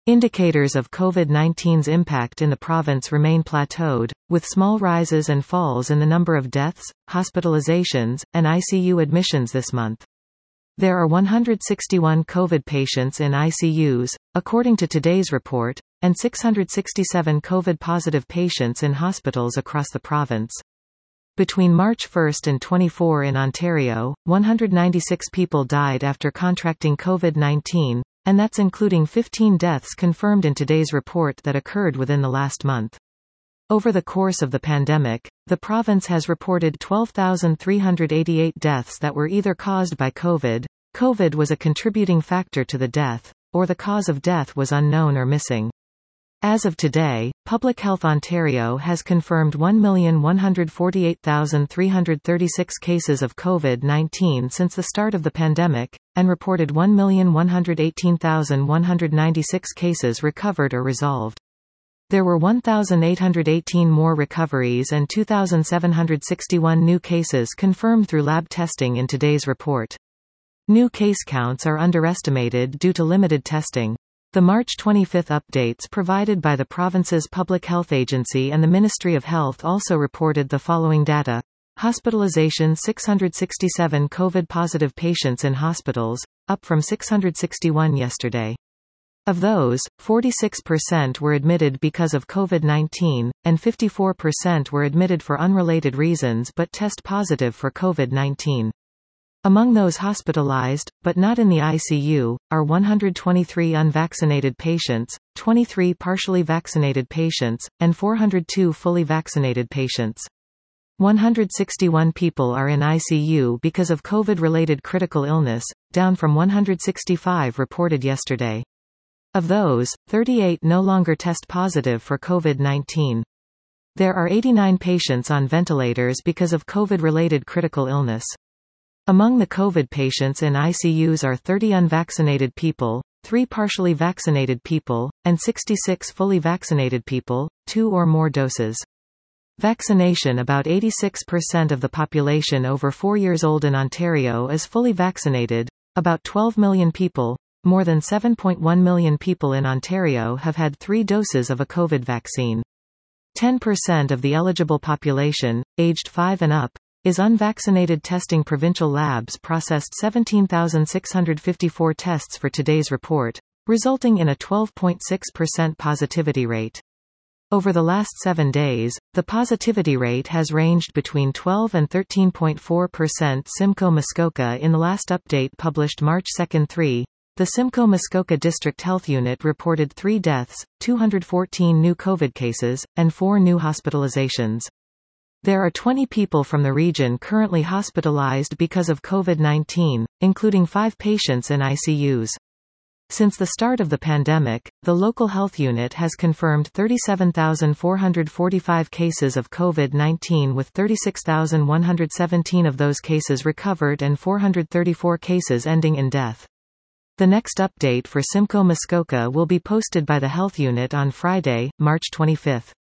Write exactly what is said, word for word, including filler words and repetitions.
Indicators of COVID nineteen's impact in the province remain plateaued, with small rises and falls in the number of deaths, hospitalizations, and I C U admissions this month. There are one hundred sixty-one COVID patients in I C Us, according to today's report, and six hundred sixty-seven COVID-positive patients in hospitals across the province. Between March first and twenty-fourth in Ontario, one hundred ninety-six people died after contracting COVID nineteen, and that's including fifteen deaths confirmed in today's report that occurred within the last month. Over the course of the pandemic, the province has reported twelve thousand three hundred eighty-eight deaths that were either caused by COVID, COVID was a contributing factor to the death, or the cause of death was unknown or missing. As of today, Public Health Ontario has confirmed one million one hundred forty-eight thousand three hundred thirty-six cases of COVID nineteen since the start of the pandemic, and reported one million one hundred eighteen thousand one hundred ninety-six cases recovered or resolved. There were one thousand eight hundred eighteen more recoveries and two thousand seven hundred sixty-one new cases confirmed through lab testing in today's report. New case counts are underestimated due to limited testing. The March twenty-fifth updates provided by the province's Public Health Agency and the Ministry of Health also reported the following data. Hospitalization: six hundred sixty-seven COVID-positive patients in hospitals, up from six hundred sixty-one yesterday. Of those, forty-six percent were admitted because of COVID nineteen, and fifty-four percent were admitted for unrelated reasons but test positive for COVID nineteen. Among those hospitalized, but not in the I C U, are one hundred twenty-three unvaccinated patients, twenty-three partially vaccinated patients, and four hundred two fully vaccinated patients. one hundred sixty-one people are in I C U because of COVID-related critical illness, down from one hundred sixty-five reported yesterday. Of those, thirty-eight no longer test positive for COVID nineteen. There are eighty-nine patients on ventilators because of COVID-related critical illness. Among the COVID patients in I C Us are thirty unvaccinated people, three partially vaccinated people, and sixty-six fully vaccinated people, two or more doses. Vaccination: about eighty-six percent of the population over four years old in Ontario is fully vaccinated. About twelve million people, more than seven point one million people in Ontario have had three doses of a COVID vaccine. ten percent of the eligible population, aged five and up, is unvaccinated. Testing: provincial labs processed seventeen thousand six hundred fifty-four tests for today's report, resulting in a twelve point six percent positivity rate. Over the last seven days, the positivity rate has ranged between twelve and thirteen point four percent. Simcoe Muskoka: in the last update published March second three, the Simcoe Muskoka District Health Unit reported three deaths, two hundred fourteen new COVID cases, and four new hospitalizations. There are twenty people from the region currently hospitalized because of COVID nineteen, including five patients in I C Us. Since the start of the pandemic, the local health unit has confirmed thirty-seven thousand four hundred forty-five cases of COVID nineteen, with thirty-six thousand one hundred seventeen of those cases recovered and four hundred thirty-four cases ending in death. The next update for Simcoe Muskoka will be posted by the health unit on Friday, March twenty-fifth.